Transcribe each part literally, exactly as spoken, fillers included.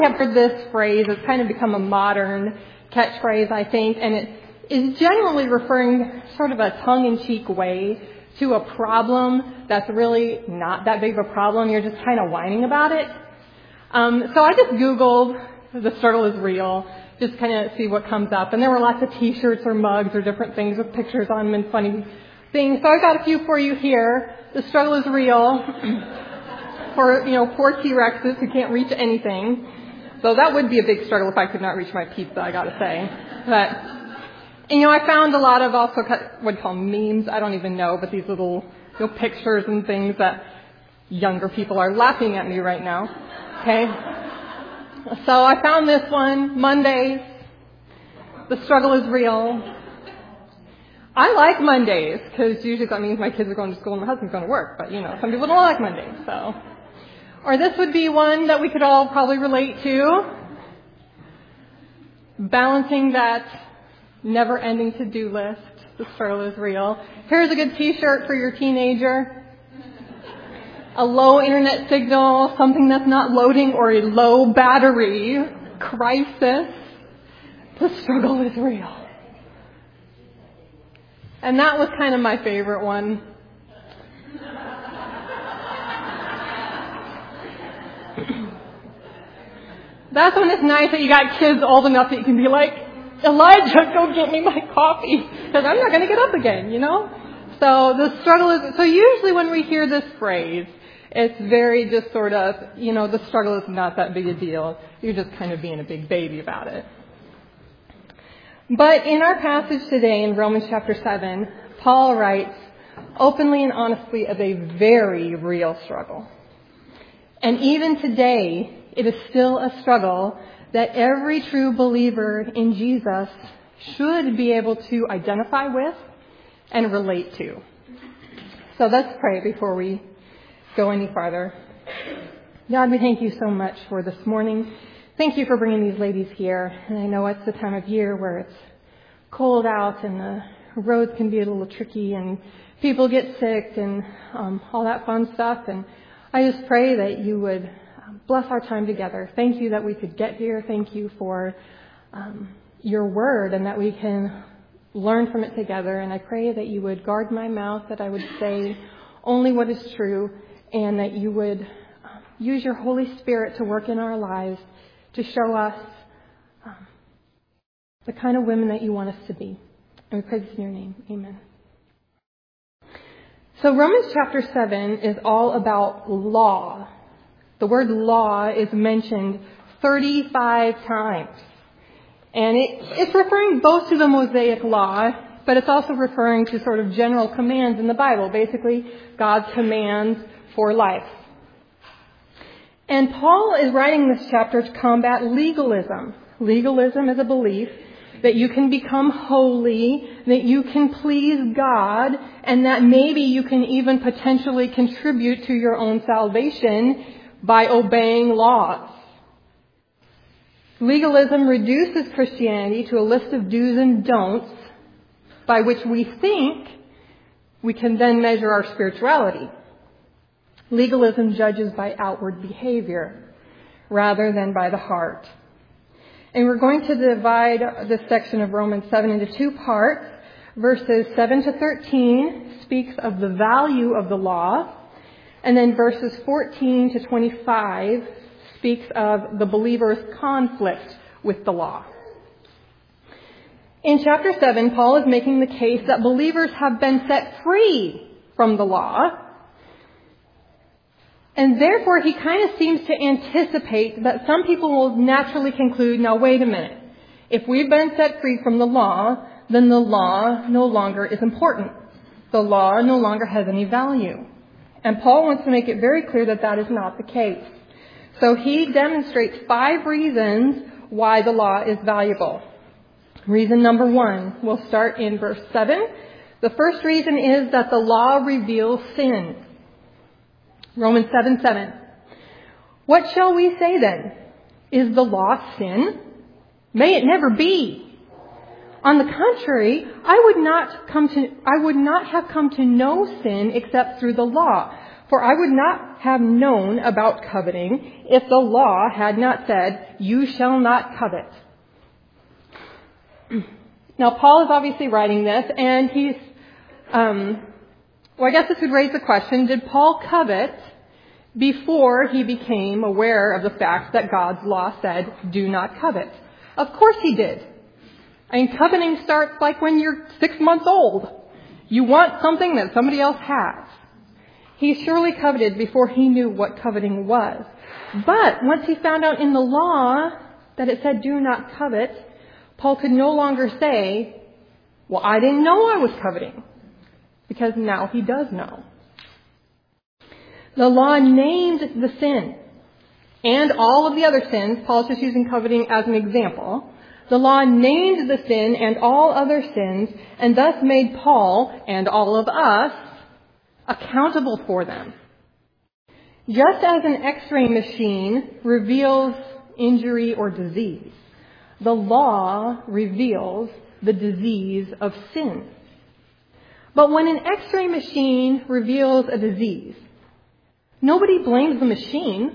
I've heard this phrase. It's kind of become a modern catchphrase, I think, and it is generally referring sort of a tongue-in-cheek way to a problem that's really not that big of a problem. You're just kind of whining about it. Um, so I just Googled "the struggle is real," just kind of see what comes up. And there were lots of T-shirts or mugs or different things with pictures on them and funny things. So I got a few for you here. The struggle is real for, you know, poor T-Rexes who can't reach anything. So that would be a big struggle if I could not reach my pizza, I got to say. But, and, you know, I found a lot of also what you call memes. I don't even know, but these little, you know, pictures and things that younger people are laughing at me right now. Okay. So I found this one, Mondays. The struggle is real. I like Mondays because usually that means my kids are going to school and my husband's going to work. But, you know, some people don't like Mondays, so. Or this would be one that we could all probably relate to. Balancing that never-ending to-do list. The struggle is real. Here's a good T-shirt for your teenager. A low internet signal, something that's not loading, or a low battery crisis. The struggle is real. And that was kind of my favorite one. That's when it's nice that you got kids old enough that you can be like, Elijah, go get me my coffee, because I'm not going to get up again, you know? So the struggle is, so usually when we hear this phrase, it's very just sort of, you know, the struggle is not that big a deal. You're just kind of being a big baby about it. But in our passage today in Romans chapter seven, Paul writes openly and honestly of a very real struggle. And even today, it is still a struggle that every true believer in Jesus should be able to identify with and relate to. So let's pray before we go any farther. God, we thank you so much for this morning. Thank you for bringing these ladies here. And I know it's the time of year where it's cold out and the roads can be a little tricky and people get sick and um, all that fun stuff. And I just pray that you would bless our time together. Thank you that we could get here. Thank you for um, your word and that we can learn from it together. And I pray that you would guard my mouth, that I would say only what is true, and that you would use your Holy Spirit to work in our lives to show us um, the kind of women that you want us to be. And we pray this in your name. Amen. So Romans chapter seven is all about law. The word law is mentioned thirty-five times. And it, it's referring both to the Mosaic law, but it's also referring to sort of general commands in the Bible, basically God's commands for life. And Paul is writing this chapter to combat legalism. Legalism is a belief that you can become holy, that you can please God, and that maybe you can even potentially contribute to your own salvation by obeying laws. Legalism reduces Christianity to a list of do's and don'ts by which we think we can then measure our spirituality. Legalism judges by outward behavior rather than by the heart. And we're going to divide this section of Romans seven into two parts. Verses seven to thirteen speaks of the value of the law. And then verses fourteen to twenty-five speaks of the believer's conflict with the law. In chapter seven, Paul is making the case that believers have been set free from the law. And therefore, he kind of seems to anticipate that some people will naturally conclude, now wait a minute. If we've been set free from the law, then the law no longer is important. The law no longer has any value. And Paul wants to make it very clear that that is not the case. So he demonstrates five reasons why the law is valuable. Reason number one, we'll start in verse seven. The first reason is that the law reveals sin. Romans seven seven. What shall we say then? Is the law sin? May it never be. On the contrary, I would not come to, I would not have come to know sin except through the law. For I would not have known about coveting if the law had not said, you shall not covet. Now, Paul is obviously writing this, and he's, um, well, I guess this would raise the question, did Paul covet before he became aware of the fact that God's law said, do not covet? Of course he did. I mean, coveting starts like when you're six months old. You want something that somebody else has. He surely coveted before he knew what coveting was. But once he found out in the law that it said do not covet, Paul could no longer say, well, I didn't know I was coveting. Because now he does know. The law named the sin and all of the other sins. Paul's just using coveting as an example. The law named the sin and all other sins and thus made Paul and all of us accountable for them. Just as an X-ray machine reveals injury or disease, the law reveals the disease of sin. But when an X-ray machine reveals a disease, nobody blames the machine.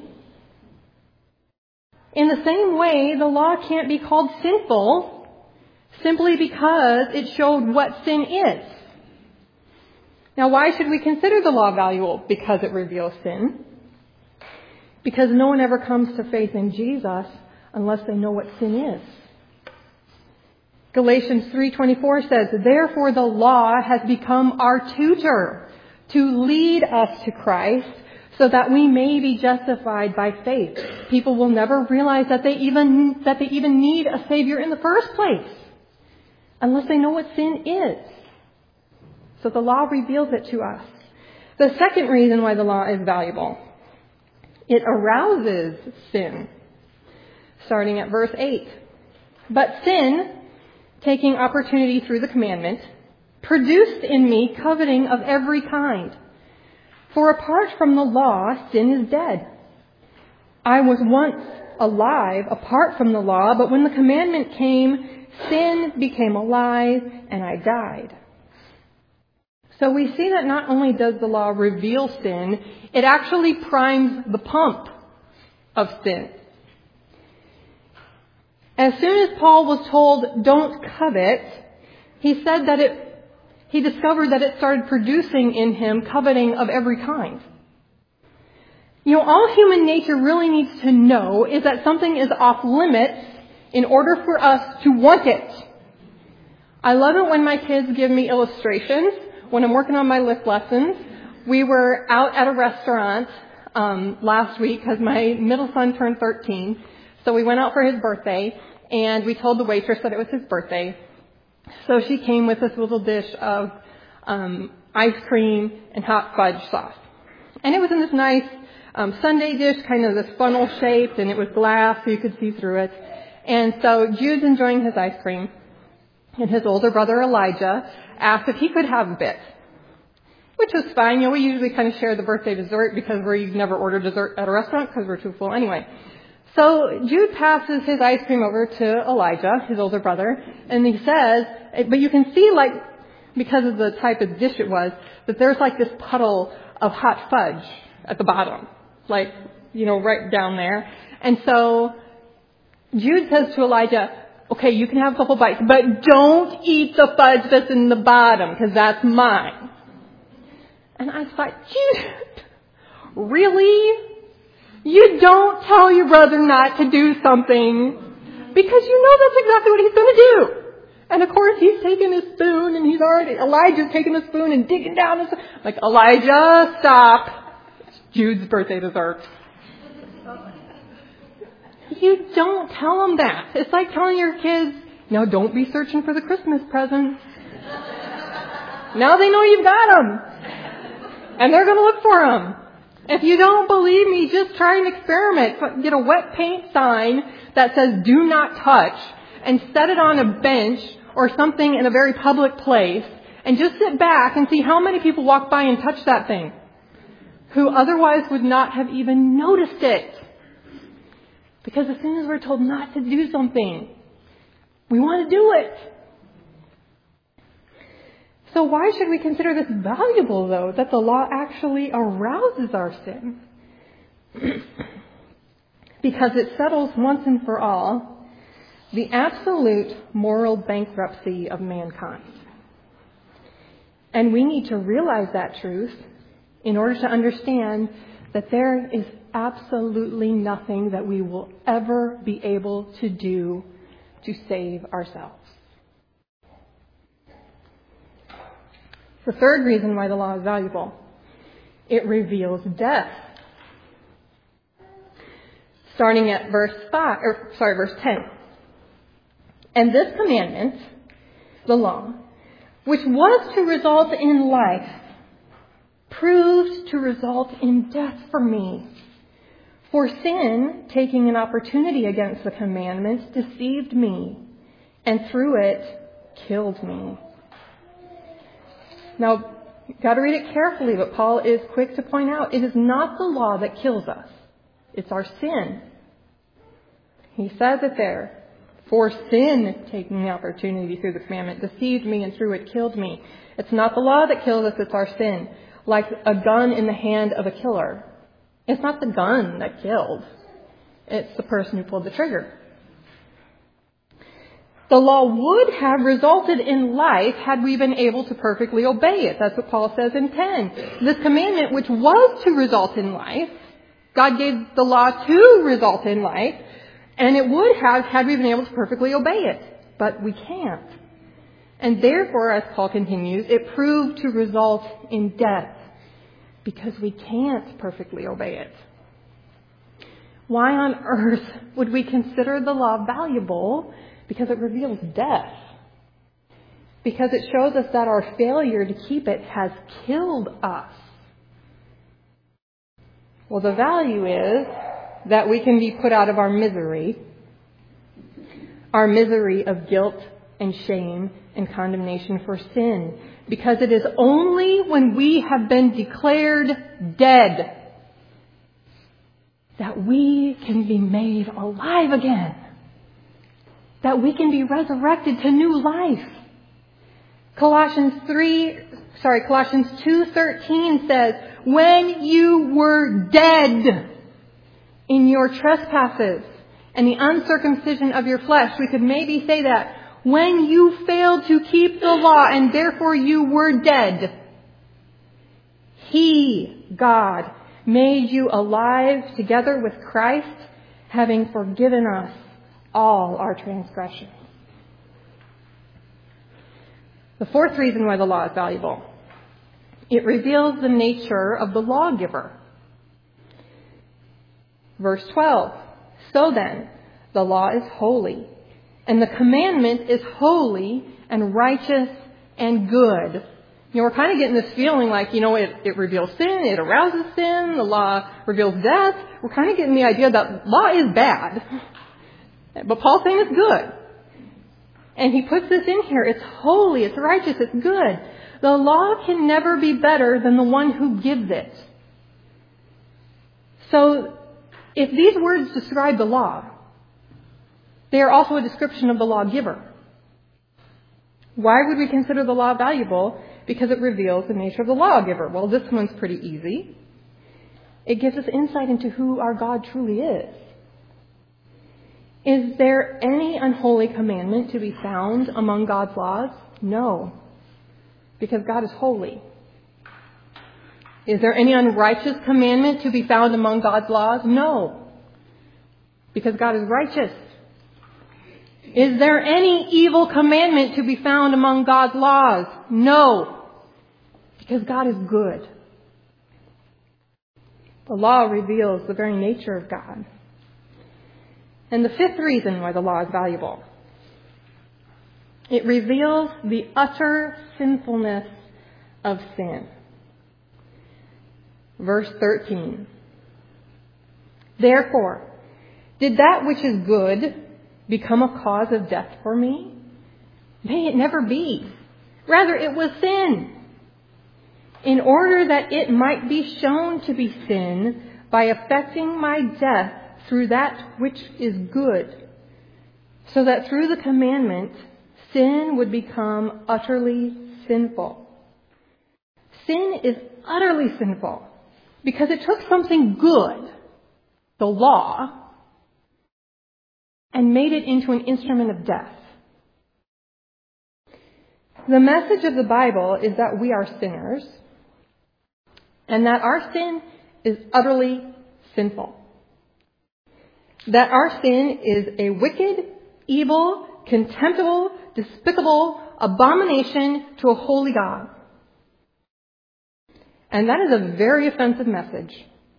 In the same way, the law can't be called sinful simply because it showed what sin is. Now, why should we consider the law valuable? Because it reveals sin. Because no one ever comes to faith in Jesus unless they know what sin is. Galatians three twenty-four says, therefore the law has become our tutor to lead us to Christ so that we may be justified by faith. People will never realize that they even that they even need a Savior in the first place unless they know what sin is. So the law reveals it to us. The second reason why the law is valuable, it arouses sin. Starting at verse eight. But sin, taking opportunity through the commandment, produced in me coveting of every kind. For apart from the law, sin is dead. I was once alive apart from the law, but when the commandment came, sin became alive and I died. So we see that not only does the law reveal sin, it actually primes the pump of sin. As soon as Paul was told, don't covet, he said that it He discovered that it started producing in him coveting of every kind. You know, all human nature really needs to know is that something is off limits in order for us to want it. I love it when my kids give me illustrations. When I'm working on my lift lessons, we were out at a restaurant um, last week because my middle son turned thirteen. So we went out for his birthday, and we told the waitress that it was his birthday. So she came with this little dish of um, ice cream and hot fudge sauce. And it was in this nice um, sundae dish, kind of this funnel shaped, and it was glass so you could see through it. And so Jude's enjoying his ice cream, and his older brother Elijah asked if he could have a bit, which was fine. You know, we usually kind of share the birthday dessert because we never order dessert at a restaurant because we're too full anyway. So Jude passes his ice cream over to Elijah, his older brother, and he says, but you can see, like, because of the type of dish it was, that there's like this puddle of hot fudge at the bottom, like, you know, right down there. And so Jude says to Elijah, okay, you can have a couple bites, but don't eat the fudge that's in the bottom because that's mine. And I thought, Jude, really? You don't tell your brother not to do something because you know that's exactly what he's going to do. And of course, he's taking his spoon and he's already, Elijah's taking the spoon and digging down his, like, Elijah, stop. It's Jude's birthday dessert. You don't tell them that. It's like telling your kids, no, don't be searching for the Christmas presents. Now they know you've got them. And they're going to look for them. If you don't believe me, just try an experiment. Get a wet paint sign that says do not touch and set it on a bench or something in a very public place and just sit back and see how many people walk by and touch that thing who otherwise would not have even noticed it. Because as soon as we're told not to do something, we want to do it. So why should we consider this valuable, though, that the law actually arouses our sin? Because it settles once and for all the absolute moral bankruptcy of mankind. And we need to realize that truth in order to understand that there is absolutely nothing that we will ever be able to do to save ourselves. The third reason why the law is valuable, it reveals death. Starting at verse five, or sorry, verse ten. And this commandment, the law, which was to result in life, proved to result in death for me. For sin, taking an opportunity against the commandment, deceived me, and through it killed me. Now, you've got to read it carefully, but Paul is quick to point out it is not the law that kills us. It's our sin. He says it there. For sin, taking the opportunity through the commandment, deceived me, and through it killed me. It's not the law that kills us, it's our sin. Like a gun in the hand of a killer. It's not the gun that killed. It's the person who pulled the trigger. The law would have resulted in life had we been able to perfectly obey it. That's what Paul says in ten. This commandment, which was to result in life, God gave the law to result in life, and it would have had we been able to perfectly obey it. But we can't. And therefore, as Paul continues, it proved to result in death because we can't perfectly obey it. Why on earth would we consider the law valuable? Because it reveals death. Because it shows us that our failure to keep it has killed us. Well, the value is that we can be put out of our misery, our misery of guilt and shame and condemnation for sin. Because it is only when we have been declared dead that we can be made alive again. That we can be resurrected to new life. Colossians three, sorry, Colossians two thirteen says, when you were dead in your trespasses and the uncircumcision of your flesh, we could maybe say that. When you failed to keep the law and therefore you were dead, He, God, made you alive together with Christ, having forgiven us all our transgressions. The fourth reason why the law is valuable, it reveals the nature of the lawgiver. Verse twelve, so then, the law is holy, and the commandment is holy and righteous and good. You know, we're kind of getting this feeling like, you know, it, it reveals sin, it arouses sin, the law reveals death. We're kind of getting the idea that law is bad. But Paul's saying it's good. And he puts this in here. It's holy, it's righteous, it's good. The law can never be better than the one who gives it. So, if these words describe the law, they are also a description of the lawgiver. Why would we consider the law valuable? Because it reveals the nature of the lawgiver. Well, this one's pretty easy. It gives us insight into who our God truly is. Is there any unholy commandment to be found among God's laws? No, because God is holy. Is there any unrighteous commandment to be found among God's laws? No, because God is righteous. Is there any evil commandment to be found among God's laws? No, because God is good. The law reveals the very nature of God. And the fifth reason why the law is valuable, it reveals the utter sinfulness of sin. Verse thirteen. Therefore, did that which is good become a cause of death for me? May it never be. Rather, it was sin, in order that it might be shown to be sin by effecting my death through that which is good, so that through the commandment, sin would become utterly sinful. sin is utterly sinful because it took something good, the law, and made it into an instrument of death. The message of the Bible is that we are sinners and that our sin is utterly sinful. That our sin is a wicked, evil, contemptible, despicable abomination to a holy God. And that is a very offensive message.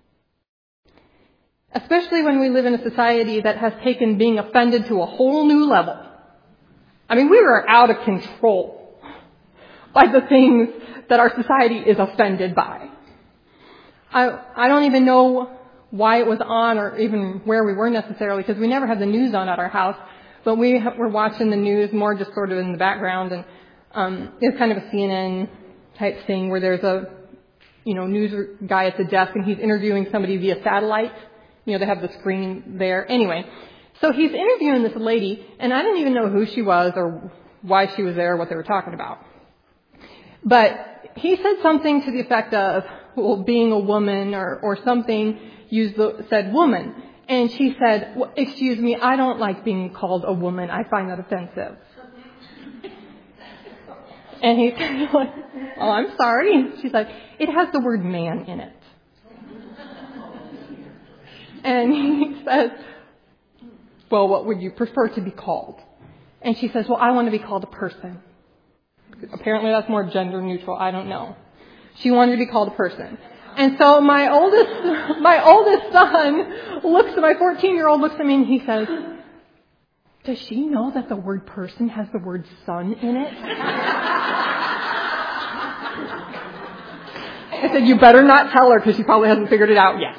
Especially when we live in a society that has taken being offended to a whole new level. I mean, we are out of control by the things that our society is offended by. I, I don't even know why it was on or even where we were necessarily, because we never had the news on at our house. But we were watching the news more just sort of in the background, and um, it's kind of a C N N type thing where there's a, you know, news guy at the desk and he's interviewing somebody via satellite. You know, they have the screen there. Anyway, so he's interviewing this lady, and I didn't even know who she was or why she was there or what they were talking about. But he said something to the effect of, well, being a woman or, or something, used the, said woman. And she said, well, excuse me, I don't like being called a woman. I find that offensive. And he said, oh, I'm sorry. She's like, it has the word man in it. And he says, well, what would you prefer to be called? And she says, well, I want to be called a person. Apparently that's more gender neutral. I don't know. She wanted to be called a person. And so my oldest, my oldest son looks at my fourteen-year-old, looks at me, and he says, does she know that the word person has the word son in it? I said, you better not tell her because she probably hasn't figured it out yet.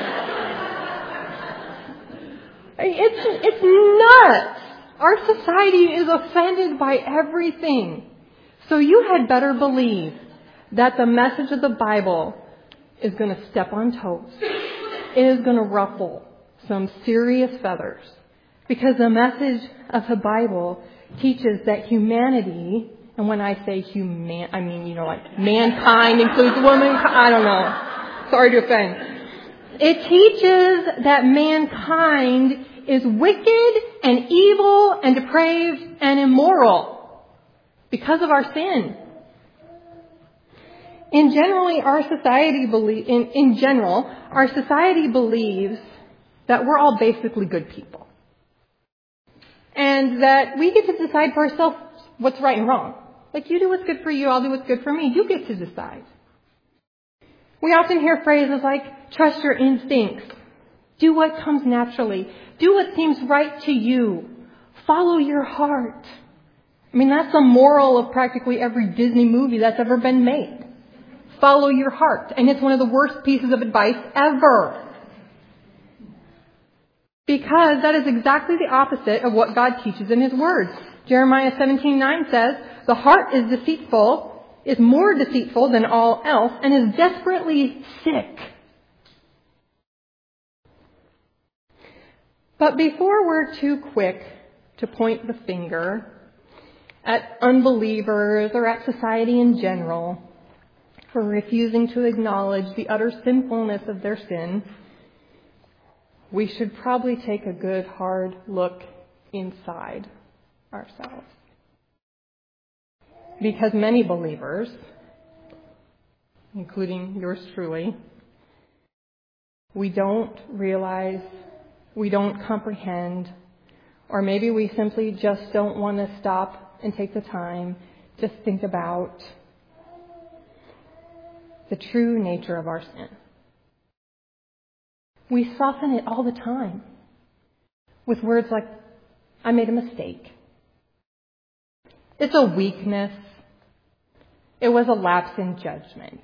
It's, it's nuts. Our society is offended by everything. So you had better believe that the message of the Bible is going to step on toes. It is going to ruffle some serious feathers. Because the message of the Bible teaches that humanity, and when I say human, I mean, you know, like mankind includes woman, I don't know. Sorry to offend. It teaches that mankind is wicked and evil and depraved and immoral because of our sin. In generally, our society believe, in, in general, our society believes that we're all basically good people. And that we get to decide for ourselves what's right and wrong. Like, you do what's good for you, I'll do what's good for me. You get to decide. We often hear phrases like, trust your instincts. Do what comes naturally. Do what seems right to you. Follow your heart. I mean, that's the moral of practically every Disney movie that's ever been made. Follow your heart. And it's one of the worst pieces of advice ever. Because that is exactly the opposite of what God teaches in His Word. Jeremiah seventeen nine says, the heart is deceitful, is more deceitful than all else, and is desperately sick. But before we're too quick to point the finger at unbelievers or at society in general for refusing to acknowledge the utter sinfulness of their sin, we should probably take a good hard look inside ourselves. Because many believers, including yours truly, we don't realize, we don't comprehend, or maybe we simply just don't want to stop and take the time to think about the true nature of our sin. We soften it all the time with words like, I made a mistake. It's a weakness. It was a lapse in judgment.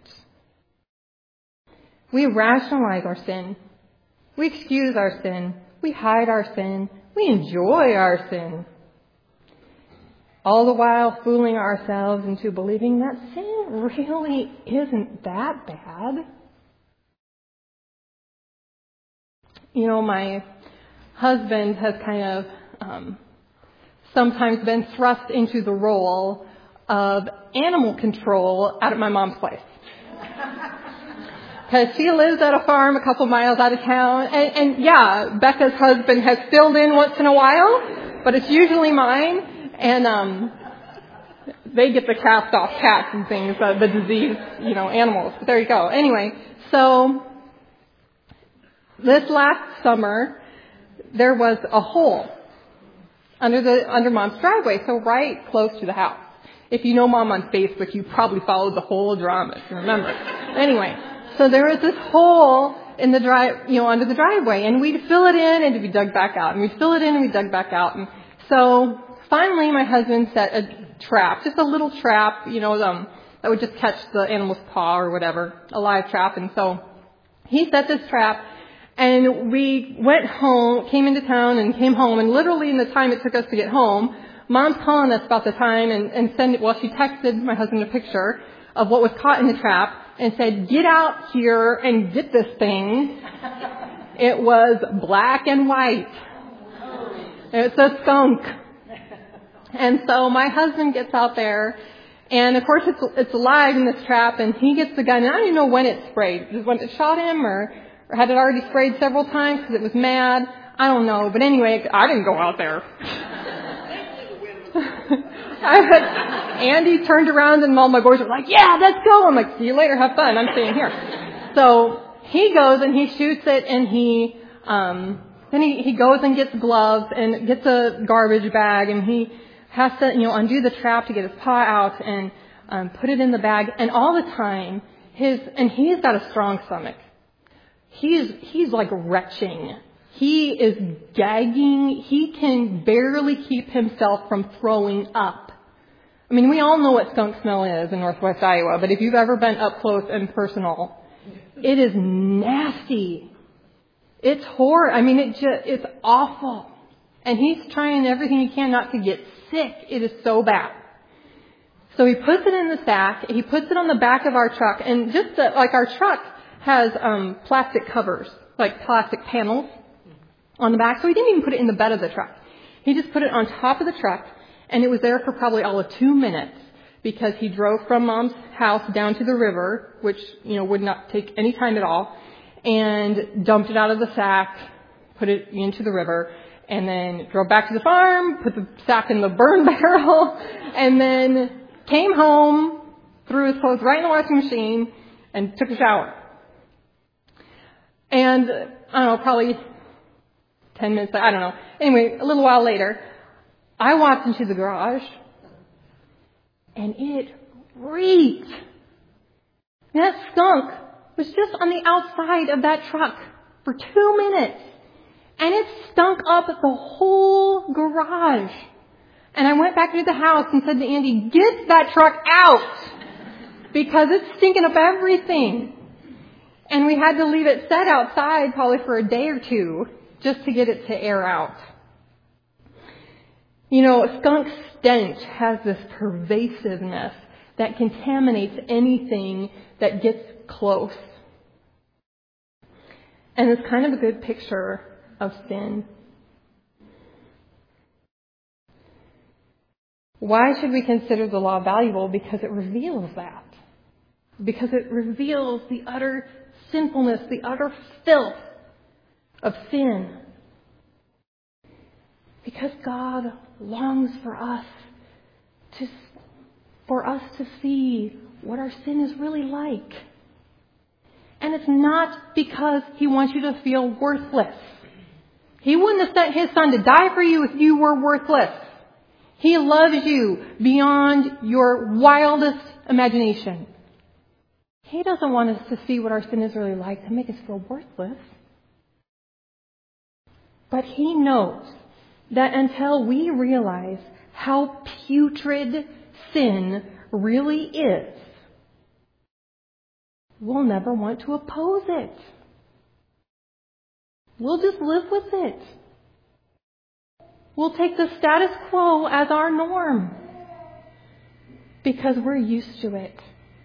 We rationalize our sin. We excuse our sin. We hide our sin. We enjoy our sin. All the while fooling ourselves into believing that sin really isn't that bad. You know, my husband has kind of um, sometimes been thrust into the role of animal control out at my mom's place. because she lives at a farm a couple miles out of town. And, and yeah, Becca's husband has filled in once in a while, but it's usually mine. And um, they get the cast-off cats and things, uh, the diseased, you know, animals. But there you go. Anyway, so this last summer, there was a hole under the under Mom's driveway, so right close to the house. If you know Mom on Facebook, you probably followed the whole drama, if you remember. Anyway, so there was this hole in the drive, you know, under the driveway, and we'd fill it in and it'd be dug back out, and we'd fill it in and we'd dug back out. And so finally, my husband set a trap, just a little trap, you know, um, that would just catch the animal's paw or whatever, a live trap. And so he set this trap. And we went home, came into town and came home, and literally in the time it took us to get home, Mom's calling us about the time and, and send, well, she texted my husband a picture of what was caught in the trap and said, "Get out here and get this thing." It was black and white. It's a skunk. And so my husband gets out there, and of course it's, it's alive in this trap, and he gets the gun, and I don't even know when it sprayed. When it shot him, or... Or had it already sprayed several times because it was mad? I don't know. But anyway, I didn't go out there. I had, Andy turned around and all my boys were like, "Yeah, let's go." I'm like, "See you later. Have fun. I'm staying here." So he goes and he shoots it, and he um, then he, he goes and gets gloves and gets a garbage bag, and he has to, you know, undo the trap to get his paw out and um, put it in the bag. And all the time, his and he's got a strong stomach. He's, he's like retching. He is gagging. He can barely keep himself from throwing up. I mean, we all know what skunk smell is in northwest Iowa, but if you've ever been up close and personal, it is nasty. It's horrible. I mean, it just, it's awful. And he's trying everything he can not to get sick. It is so bad. So he puts it in the sack. He puts it on the back of our truck, and just the, like our truck has um, plastic covers, like plastic panels on the back. So he didn't even put it in the bed of the truck. He just put it on top of the truck, and it was there for probably all of two minutes because he drove from Mom's house down to the river, which, you know, would not take any time at all, and dumped it out of the sack, put it into the river, and then drove back to the farm, put the sack in the burn barrel, and then came home, threw his clothes right in the washing machine, and took a shower. And, I don't know, probably ten minutes, I don't know. Anyway, a little while later, I walked into the garage, and it reeked. And that skunk was just on the outside of that truck for two minutes. And it stunk up the whole garage. And I went back into the house and said to Andy, "Get that truck out, because it's stinking up everything." And we had to leave it set outside probably for a day or two just to get it to air out. You know, skunk stench has this pervasiveness that contaminates anything that gets close. And it's kind of a good picture of sin. Why should we consider the law valuable? Because it reveals that. Because it reveals the utter sinfulness, the utter filth of sin. Because God longs for us to, for us to see what our sin is really like. And it's not because He wants you to feel worthless. He wouldn't have sent His Son to die for you if you were worthless. He loves you beyond your wildest imagination. He doesn't want us to see what our sin is really like to make us feel worthless. But He knows that until we realize how putrid sin really is, we'll never want to oppose it. We'll just live with it. We'll take the status quo as our norm because we're used to it.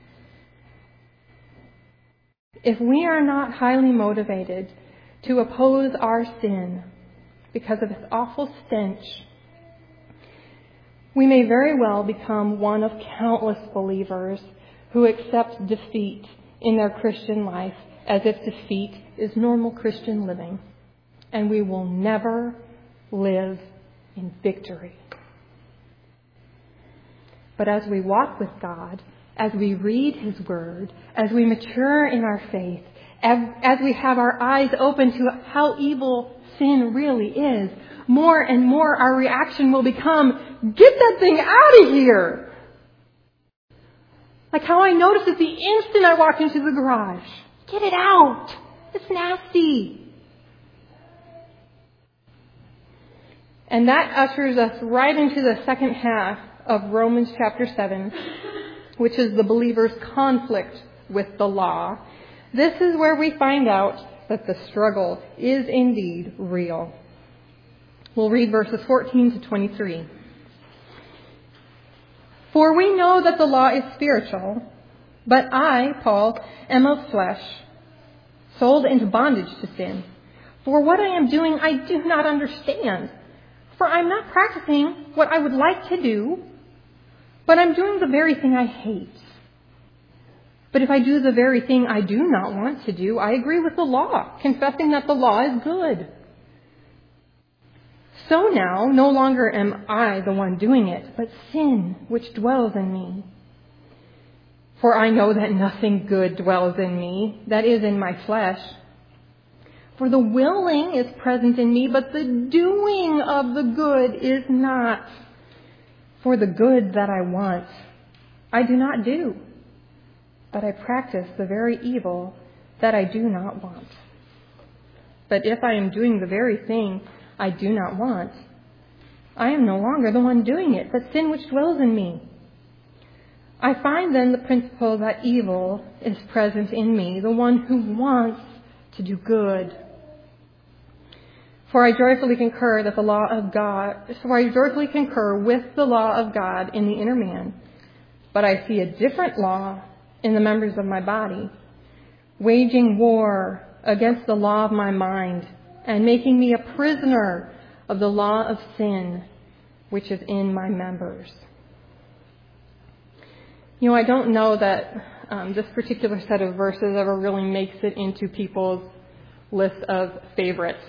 If we are not highly motivated to oppose our sin because of its awful stench, we may very well become one of countless believers who accept defeat in their Christian life as if defeat is normal Christian living, and we will never live in victory. But as we walk with God, as we read His Word, as we mature in our faith, as we have our eyes open to how evil sin really is, more and more our reaction will become, get that thing out of here! Like how I noticed it the instant I walked into the garage. Get it out! It's nasty! And that ushers us right into the second half of Romans chapter seven, which is the believer's conflict with the law. This is where we find out that the struggle is indeed real. We'll read verses fourteen to twenty-three. For we know that the law is spiritual, but I, Paul, am of flesh, sold into bondage to sin. For what I am doing I do not understand. For I'm not practicing what I would like to do, but I'm doing the very thing I hate. But if I do the very thing I do not want to do, I agree with the law, confessing that the law is good. So now, no longer am I the one doing it, but sin which dwells in me. For I know that nothing good dwells in me, that is, in my flesh. For the willing is present in me, but the doing of the good is not. For the good that I want, I do not do, but I practice the very evil that I do not want. But if I am doing the very thing I do not want, I am no longer the one doing it, but sin which dwells in me. I find then the principle that evil is present in me, the one who wants to do good. For I joyfully concur that the law of God, for I joyfully concur with the law of God in the inner man, but I see a different law in the members of my body, waging war against the law of my mind, and making me a prisoner of the law of sin, which is in my members. You know, I don't know that um, this particular set of verses ever really makes it into people's list of favorites.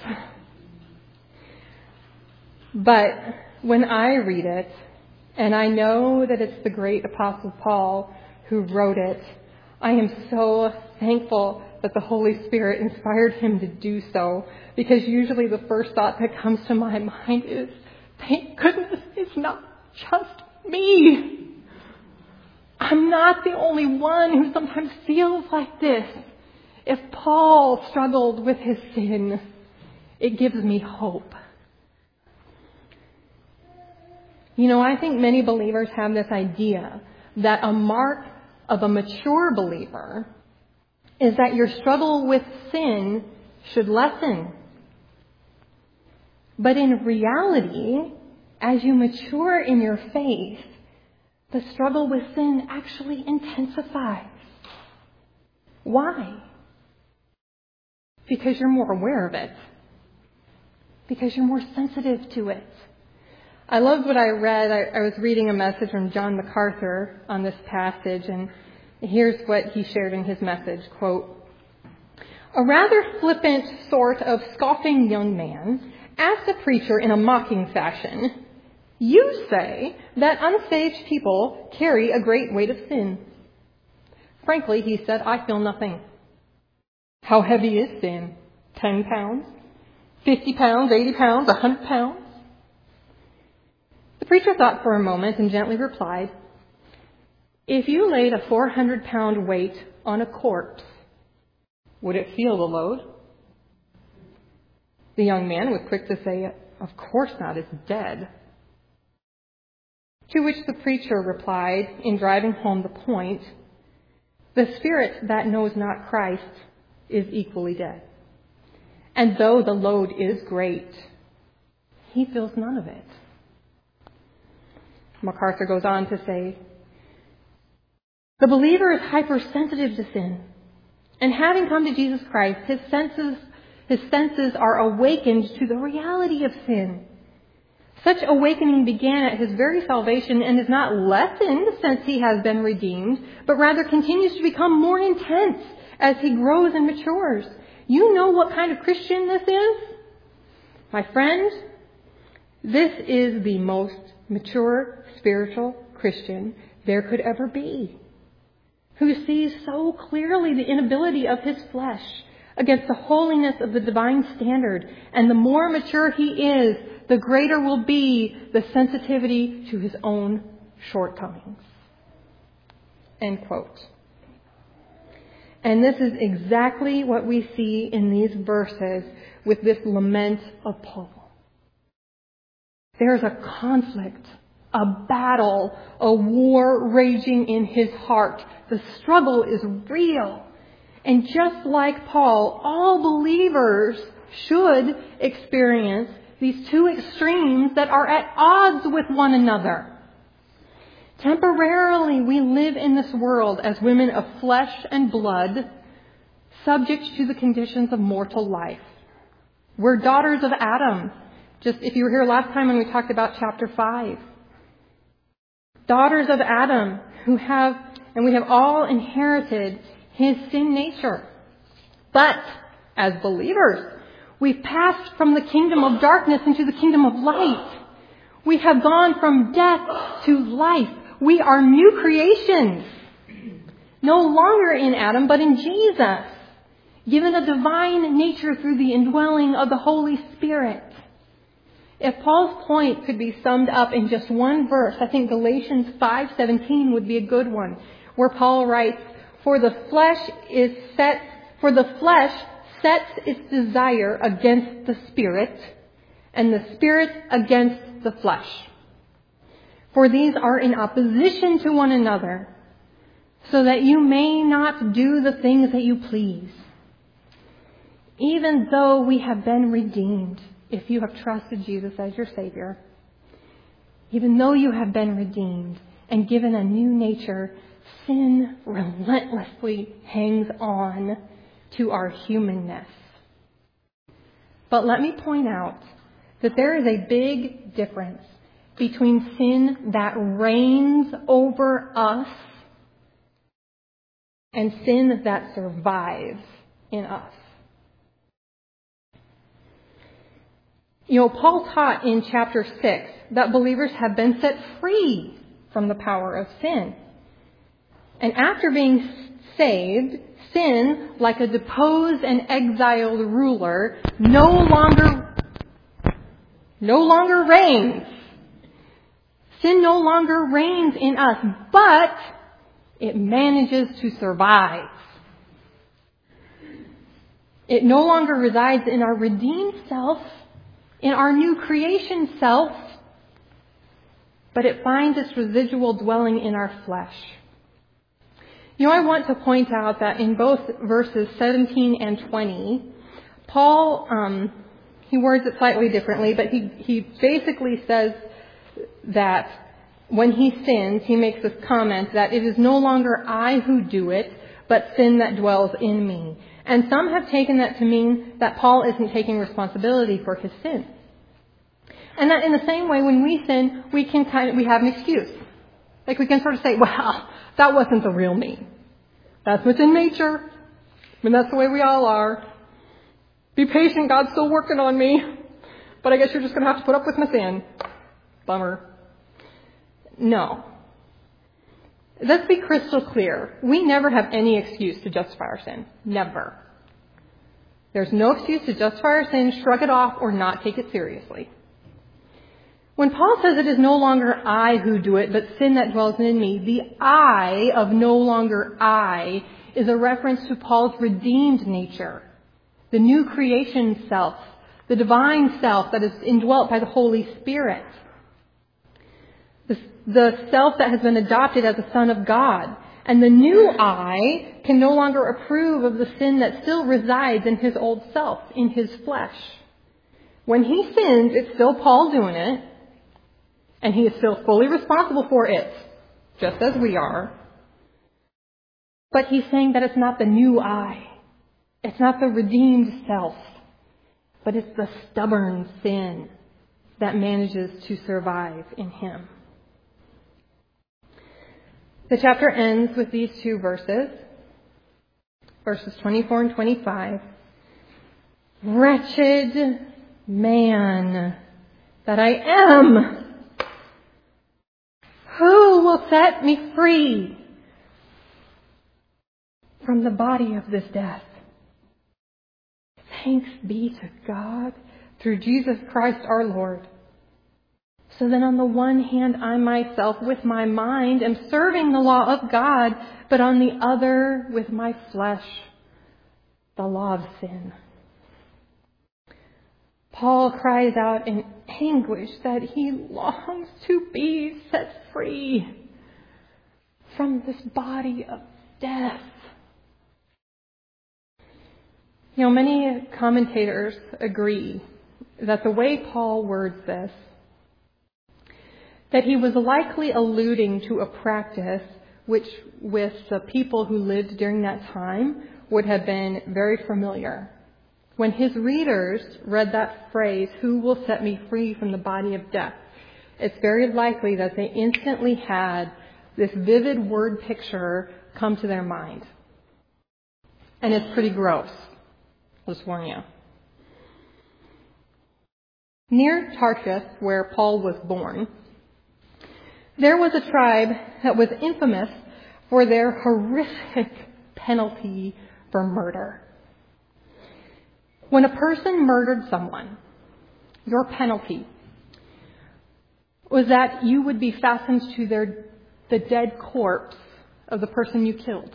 But when I read it, and I know that it's the great Apostle Paul who wrote it, I am so thankful that the Holy Spirit inspired him to do so, because usually the first thought that comes to my mind is, thank goodness it's not just me. I'm not the only one who sometimes feels like this. If Paul struggled with his sin, it gives me hope. You know, I think many believers have this idea that a mark of a mature believer is that your struggle with sin should lessen. But in reality, as you mature in your faith, the struggle with sin actually intensifies. Why? Because you're more aware of it. Because you're more sensitive to it. I loved what I read. I, I was reading a message from John MacArthur on this passage, and here's what he shared in his message, quote, "A rather flippant sort of scoffing young man asked a preacher in a mocking fashion, 'You say that unsaved people carry a great weight of sin.' 'Frankly,' he said, 'I feel nothing.' 'How heavy is sin? Ten pounds? Fifty pounds? Eighty pounds? A hundred pounds?' The preacher thought for a moment and gently replied, 'If you laid a four hundred pound weight on a corpse, would it feel the load?' The young man was quick to say, 'Of course not, it's dead.' To which the preacher replied, in driving home the point, 'The spirit that knows not Christ is equally dead. And though the load is great, he feels none of it.'" MacArthur goes on to say, "The believer is hypersensitive to sin, and having come to Jesus Christ, his senses, his senses are awakened to the reality of sin. Such awakening began at his very salvation and is not lessened since he has been redeemed, but rather continues to become more intense as he grows and matures. You know what kind of Christian this is? My friend, this is the most mature spiritual Christian there could ever be, who sees so clearly the inability of his flesh against the holiness of the divine standard. And the more mature he is, the greater will be the sensitivity to his own shortcomings. End quote. And this is exactly what we see in these verses with this lament of Paul. There's a conflict, a battle, a war raging in his heart. The struggle is real. And just like Paul, all believers should experience these two extremes that are at odds with one another. Temporarily, we live in this world as women of flesh and blood, subject to the conditions of mortal life. We're daughters of Adam. Just if you were here last time when we talked about chapter five. Daughters of Adam who have, and we have all inherited his sin nature. But as believers, we've passed from the kingdom of darkness into the kingdom of light. We have gone from death to life. We are new creations. No longer in Adam, but in Jesus. Given a divine nature through the indwelling of the Holy Spirit. If Paul's point could be summed up in just one verse, I think Galatians five seventeen would be a good one, where Paul writes, For the flesh is set, for the flesh sets its desire against the Spirit, and the Spirit against the flesh. For these are in opposition to one another, so that you may not do the things that you please. Even though we have been redeemed, if you have trusted Jesus as your Savior, even though you have been redeemed and given a new nature, sin relentlessly hangs on to our humanness. But let me point out that there is a big difference between sin that reigns over us and sin that survives in us. You know, Paul taught in chapter six that believers have been set free from the power of sin. And after being saved, sin, like a deposed and exiled ruler, no longer, no longer reigns. Sin no longer reigns in us, but it manages to survive. It no longer resides in our redeemed self, in our new creation self, but it finds its residual dwelling in our flesh. You know, I want to point out that in both verses seventeen and twenty, Paul, um, he words it slightly differently, but he, he basically says that when he sins, he makes this comment that it is no longer I who do it, but sin that dwells in me. And some have taken that to mean that Paul isn't taking responsibility for his sin. And that in the same way, when we sin, we can kind of, we have an excuse. Like we can sort of say, well, that wasn't the real me. That's what's in nature. I mean, that's the way we all are. Be patient, God's still working on me. But I guess you're just going to have to put up with my sin. Bummer. No. Let's be crystal clear. We never have any excuse to justify our sin. Never. There's no excuse to justify our sin, shrug it off, or not take it seriously. When Paul says it is no longer I who do it, but sin that dwells in me, the I of no longer I is a reference to Paul's redeemed nature, the new creation self, the divine self that is indwelt by the Holy Spirit, the, the self that has been adopted as a son of God. And the new I can no longer approve of the sin that still resides in his old self, in his flesh. When he sins, it's still Paul doing it. And he is still fully responsible for it, just as we are. But he's saying that it's not the new I. It's not the redeemed self. But it's the stubborn sin that manages to survive in him. The chapter ends with these two verses. verses twenty-four and twenty-five. Wretched man that I am, who will set me free from the body of this death? Thanks be to God through Jesus Christ our Lord. So then on the one hand, I myself with my mind am serving the law of God, but on the other, with my flesh, the law of sin. Paul cries out in anguish that he longs to be set free from this body of death. You know, many commentators agree that the way Paul words this, that he was likely alluding to a practice which with the people who lived during that time would have been very familiar. When his readers read that phrase, who will set me free from the body of death, it's very likely that they instantly had this vivid word picture come to their mind. And it's pretty gross. I'll just warn you. Near Tarshish, where Paul was born, there was a tribe that was infamous for their horrific penalty for murder. When a person murdered someone, your penalty was that you would be fastened to their, the dead corpse of the person you killed.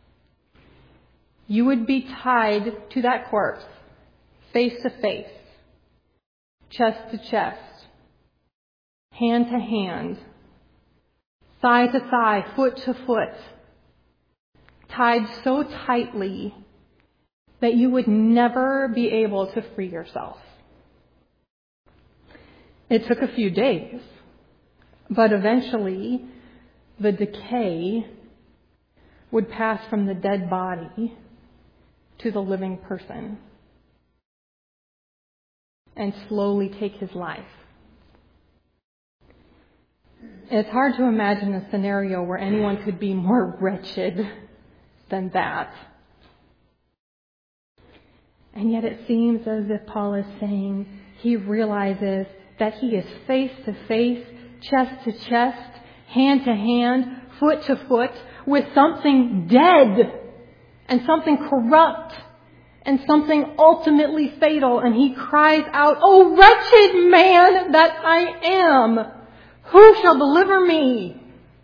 You would be tied to that corpse, face to face, chest to chest, hand to hand, thigh to thigh, foot to foot, tied so tightly that you would never be able to free yourself. It took a few days, but eventually the decay would pass from the dead body to the living person and slowly take his life. It's hard to imagine a scenario where anyone could be more wretched than that. And yet it seems as if Paul is saying he realizes that he is face to face, chest to chest, hand to hand, foot to foot with something dead and something corrupt and something ultimately fatal. And he cries out, "O wretched man that I am! Who shall deliver me?"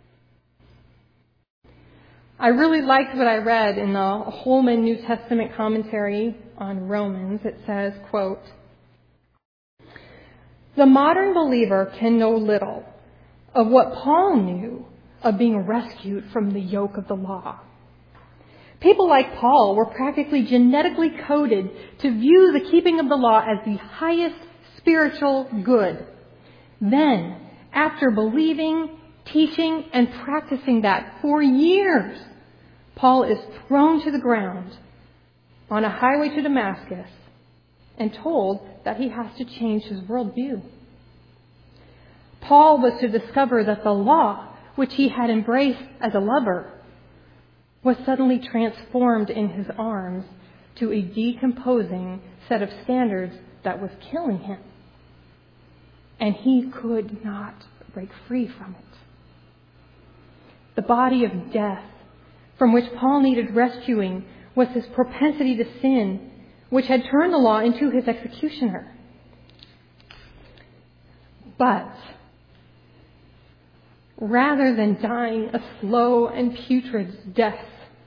I really liked what I read in the Holman New Testament commentary on Romans. It says, quote, "The modern believer can know little of what Paul knew of being rescued from the yoke of the law. People like Paul were practically genetically coded to view the keeping of the law as the highest spiritual good. Then, after believing, teaching, and practicing that for years, Paul is thrown to the ground on a highway to Damascus and told that he has to change his worldview. Paul was to discover that the law, which he had embraced as a lover, was suddenly transformed in his arms to a decomposing set of standards that was killing him. And he could not break free from it. The body of death from which Paul needed rescuing was his propensity to sin, which had turned the law into his executioner. But rather than dying a slow and putrid death,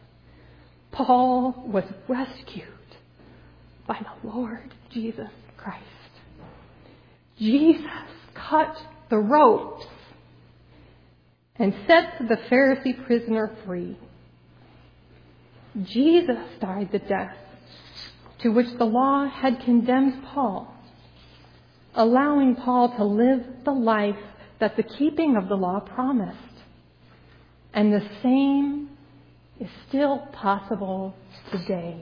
Paul was rescued by the Lord Jesus Christ. Jesus cut the ropes and set the Pharisee prisoner free. Jesus died the death to which the law had condemned Paul, allowing Paul to live the life that the keeping of the law promised. And the same is still possible today.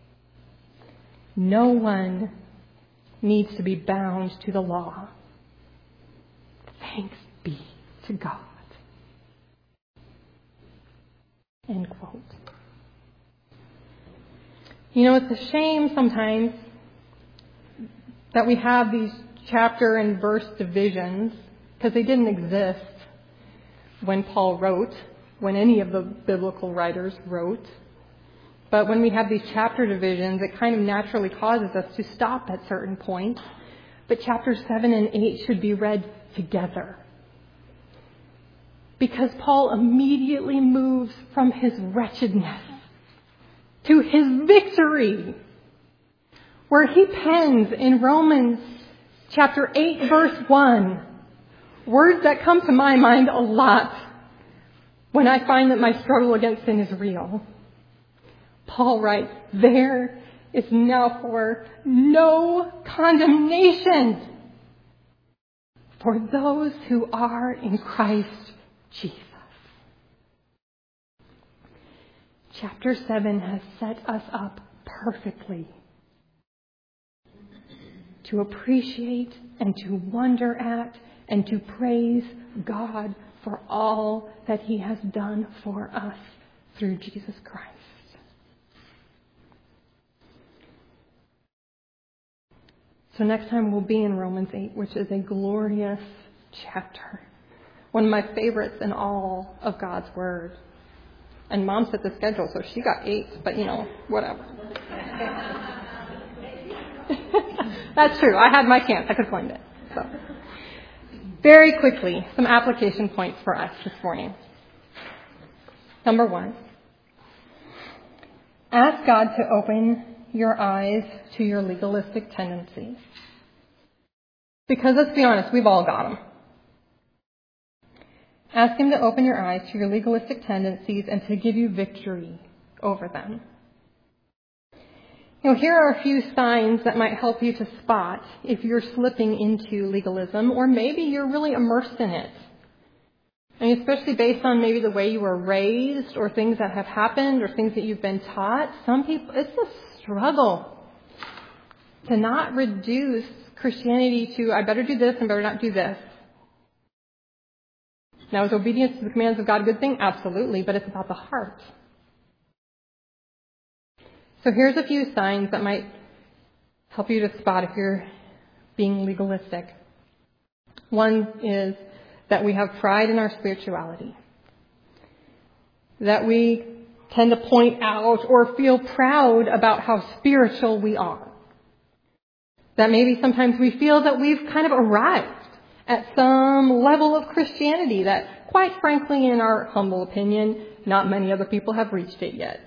No one needs to be bound to the law. Thanks be to God. End quote. You know, it's a shame sometimes that we have these chapter and verse divisions because they didn't exist when Paul wrote, when any of the biblical writers wrote. But when we have these chapter divisions, it kind of naturally causes us to stop at certain points. But chapters seven and eight should be read together. Because Paul immediately moves from his wretchedness to his victory, where he pens in Romans chapter eight, verse one, words that come to my mind a lot when I find that my struggle against sin is real. Paul writes, "There is now for no condemnation for those who are in Christ Jesus." Chapter seven has set us up perfectly to appreciate and to wonder at and to praise God for all that He has done for us through Jesus Christ. So next time we'll be in Romans eight, which is a glorious chapter. One of my favorites in all of God's Word. And Mom set the schedule, so she got eight, but you know, whatever. That's true. I had my chance. I could find it. So, very quickly, some application points for us this morning. Number one, ask God to open your eyes to your legalistic tendencies. Because let's be honest, we've all got them. Ask Him to open your eyes to your legalistic tendencies and to give you victory over them. You know, here are a few signs that might help you to spot if you're slipping into legalism, or maybe you're really immersed in it. I mean, especially based on maybe the way you were raised, or things that have happened, or things that you've been taught. Some people, it's a struggle to not reduce Christianity to, I better do this and better not do this. Now, is obedience to the commands of God a good thing? Absolutely, but it's about the heart. So here's a few signs that might help you to spot if you're being legalistic. One is that we have pride in our spirituality. That we tend to point out or feel proud about how spiritual we are. That maybe sometimes we feel that we've kind of arrived at some level of Christianity that, quite frankly, in our humble opinion, not many other people have reached it yet.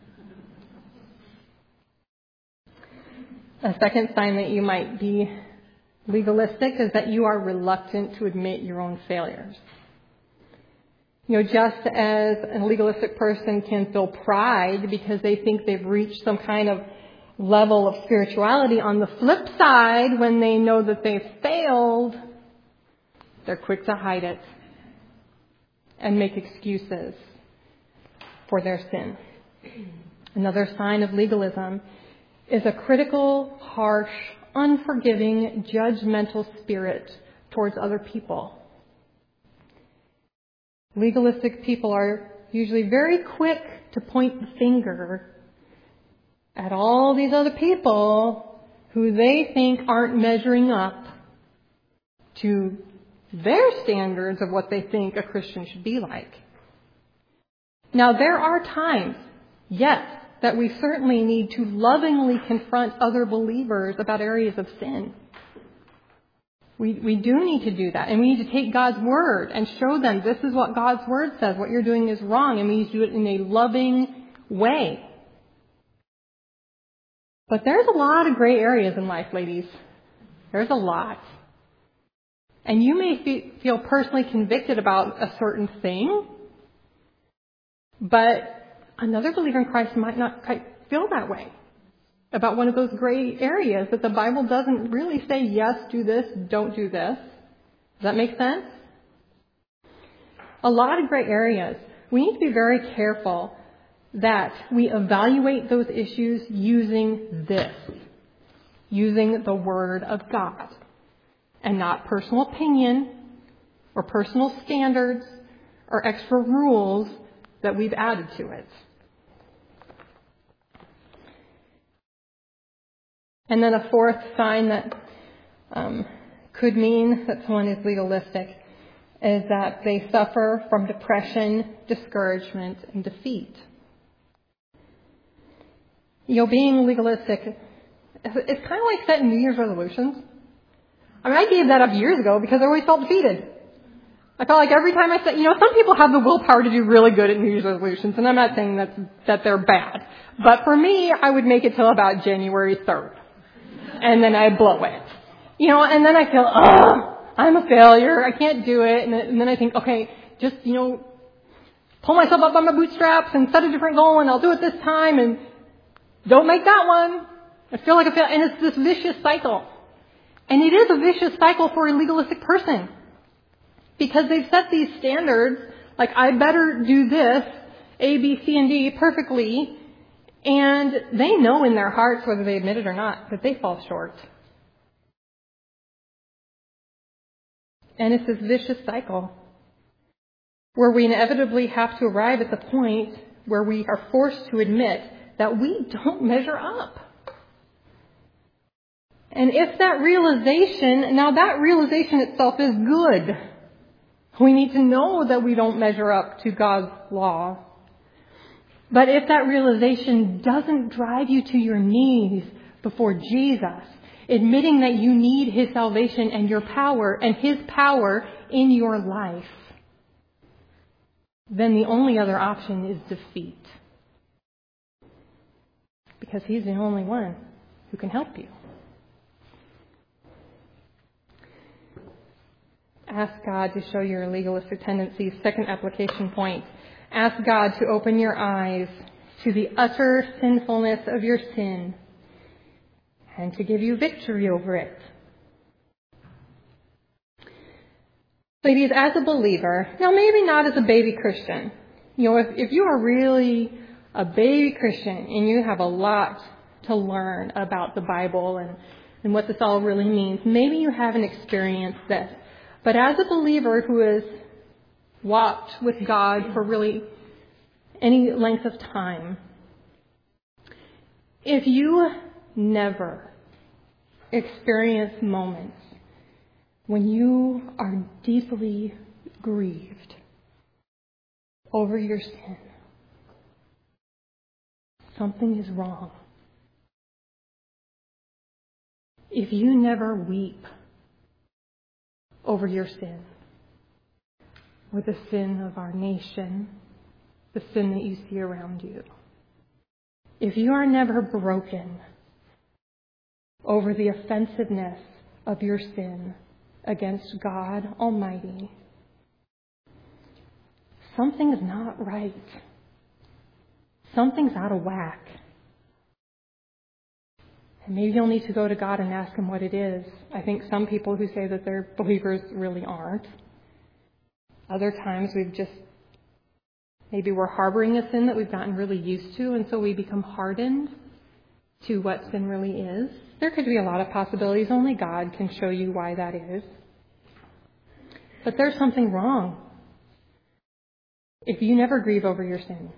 A second sign that you might be legalistic is that you are reluctant to admit your own failures. You know, just as a legalistic person can feel pride because they think they've reached some kind of level of spirituality, on the flip side, when they know that they've failed, they're quick to hide it and make excuses for their sin. Another sign of legalism is a critical, harsh, unforgiving, judgmental spirit towards other people. Legalistic people are usually very quick to point the finger at all these other people who they think aren't measuring up to their standards of what they think a Christian should be like. Now, there are times, yes, that we certainly need to lovingly confront other believers about areas of sin. We, we do need to do that. And we need to take God's Word and show them this is what God's Word says. What you're doing is wrong. And we need to do it in a loving way. But there's a lot of gray areas in life, ladies. There's a lot. And you may feel personally convicted about a certain thing, but another believer in Christ might not quite feel that way about one of those gray areas that the Bible doesn't really say, yes, do this, don't do this. Does that make sense? A lot of gray areas. We need to be very careful that we evaluate those issues using this, using the Word of God, and not personal opinion or personal standards or extra rules that we've added to it. And then a fourth sign that um, could mean that someone is legalistic is that they suffer from depression, discouragement, and defeat. You know, being legalistic, it's kind of like setting New Year's resolutions. I mean, I gave that up years ago because I always felt defeated. I felt like every time I said, you know, some people have the willpower to do really good at New Year's resolutions, and I'm not saying that, that they're bad. But for me, I would make it till about January third. And then I'd blow it. You know, and then I feel, ugh, I'm a failure. I can't do it. And then, and then I think, okay, just, you know, pull myself up by my bootstraps and set a different goal, and I'll do it this time, and don't make that one. I feel like I feel, and it's this vicious cycle. And it is a vicious cycle for a legalistic person. Because they've set these standards, like I better do this, A, B, C, and D perfectly, and they know in their hearts, whether they admit it or not, that they fall short. And it's this vicious cycle where we inevitably have to arrive at the point where we are forced to admit that we don't measure up. And if that realization, now that realization itself is good. We need to know that we don't measure up to God's law. But if that realization doesn't drive you to your knees before Jesus, admitting that you need His salvation and your power and His power in your life, then the only other option is defeat. Because He's the only one who can help you. Ask God to show your legalistic tendencies. Second application point. Ask God to open your eyes to the utter sinfulness of your sin and to give you victory over it. Ladies, as a believer, now maybe not as a baby Christian. You know, if, if you are really a baby Christian and you have a lot to learn about the Bible and, and what this all really means, maybe you haven't experienced this. But as a believer who has walked with God for really any length of time, if you never experience moments when you are deeply grieved over your sin, something is wrong. If you never weep over your sin, or the sin of our nation, the sin that you see around you, if you are never broken over the offensiveness of your sin against God Almighty, something's not right. Something's out of whack. And maybe you'll need to go to God and ask Him what it is. I think some people who say that they're believers really aren't. Other times we've just, maybe we're harboring a sin that we've gotten really used to, and so we become hardened to what sin really is. There could be a lot of possibilities. Only God can show you why that is. But there's something wrong if you never grieve over your sin.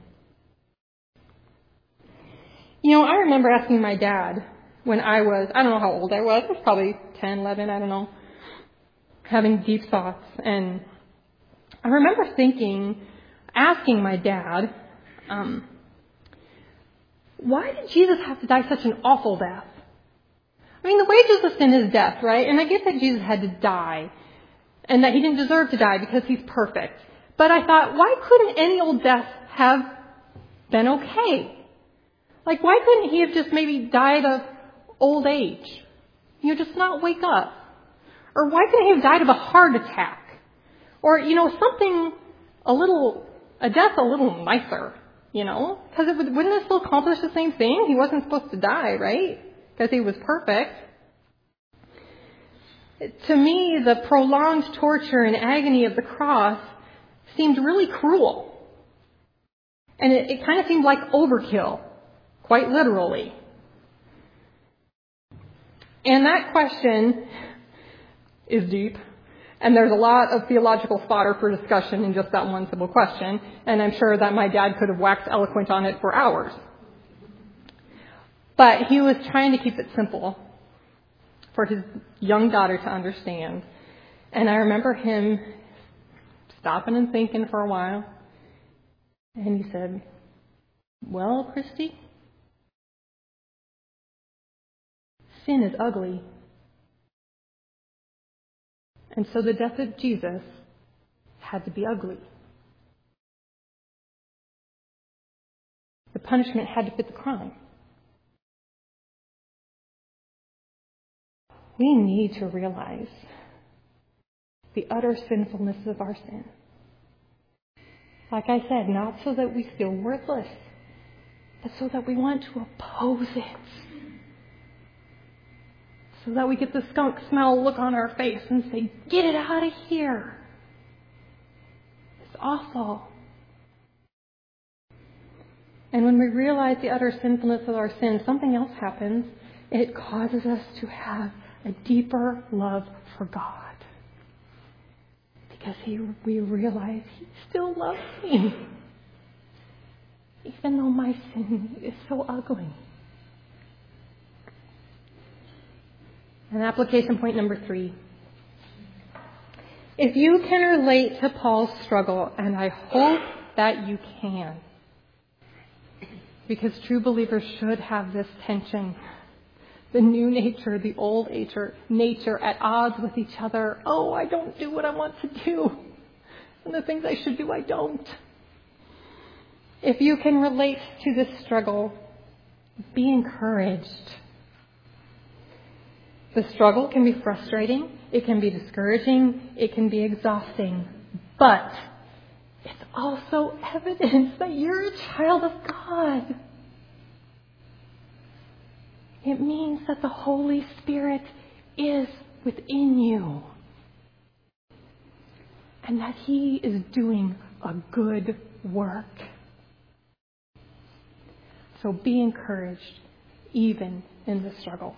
You know, I remember asking my dad when I was, I don't know how old I was, I was probably ten, eleven, I don't know, having deep thoughts. And I remember thinking, asking my dad, um, why did Jesus have to die such an awful death? I mean, the wages of sin is death, right? And I get that Jesus had to die and that He didn't deserve to die because He's perfect. But I thought, why couldn't any old death have been okay? Like, why couldn't He have just maybe died of old age? You know, just not wake up. Or why couldn't He have died of a heart attack? Or, you know, something a little, a death a little nicer, you know? Because it would, wouldn't it still accomplish the same thing? He wasn't supposed to die, right? Because He was perfect. To me, the prolonged torture and agony of the cross seemed really cruel. And it, it kind of seemed like overkill, quite literally. And that question is deep. And there's a lot of theological fodder for discussion in just that one simple question. And I'm sure that my dad could have waxed eloquent on it for hours. But he was trying to keep it simple for his young daughter to understand. And I remember him stopping and thinking for a while. And he said, "Well, Christy, sin is ugly. And so the death of Jesus had to be ugly. The punishment had to fit the crime." We need to realize the utter sinfulness of our sin. Like I said, not so that we feel worthless, but so that we want to oppose it. So that we get the skunk smell look on our face and say, "Get it out of here. It's awful." And when we realize the utter sinfulness of our sin, something else happens. It causes us to have a deeper love for God. Because he, we realize He still loves me. Even though my sin is so ugly. And application point number three. If you can relate to Paul's struggle, and I hope that you can, because true believers should have this tension. The new nature, the old nature, nature at odds with each other. Oh, I don't do what I want to do. And the things I should do, I don't. If you can relate to this struggle, be encouraged. The struggle can be frustrating. It can be discouraging. It can be exhausting. But it's also evidence that you're a child of God. It means that the Holy Spirit is within you. And that He is doing a good work. So be encouraged, even in the struggle.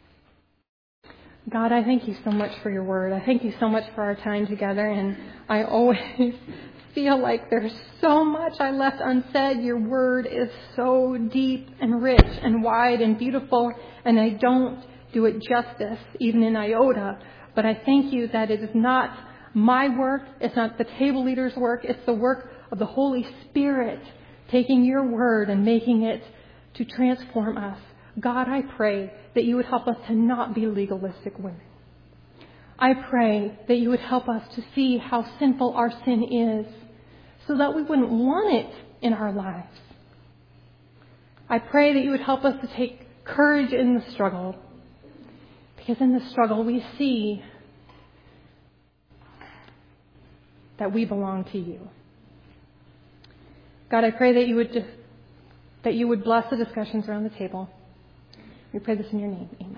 God, I thank you so much for your word. I thank you so much for our time together. And I always feel like there's so much I left unsaid. Your word is so deep and rich and wide and beautiful. And I don't do it justice, even in iota. But I thank you that it is not my work. It's not the table leader's work. It's the work of the Holy Spirit taking your word and making it to transform us. God, I pray that you would help us to not be legalistic women. I pray that you would help us to see how sinful our sin is so that we wouldn't want it in our lives. I pray that you would help us to take courage in the struggle, because in the struggle we see that we belong to you. God, I pray that you would just, that you would bless the discussions around the table. We pray this in your name. Amen.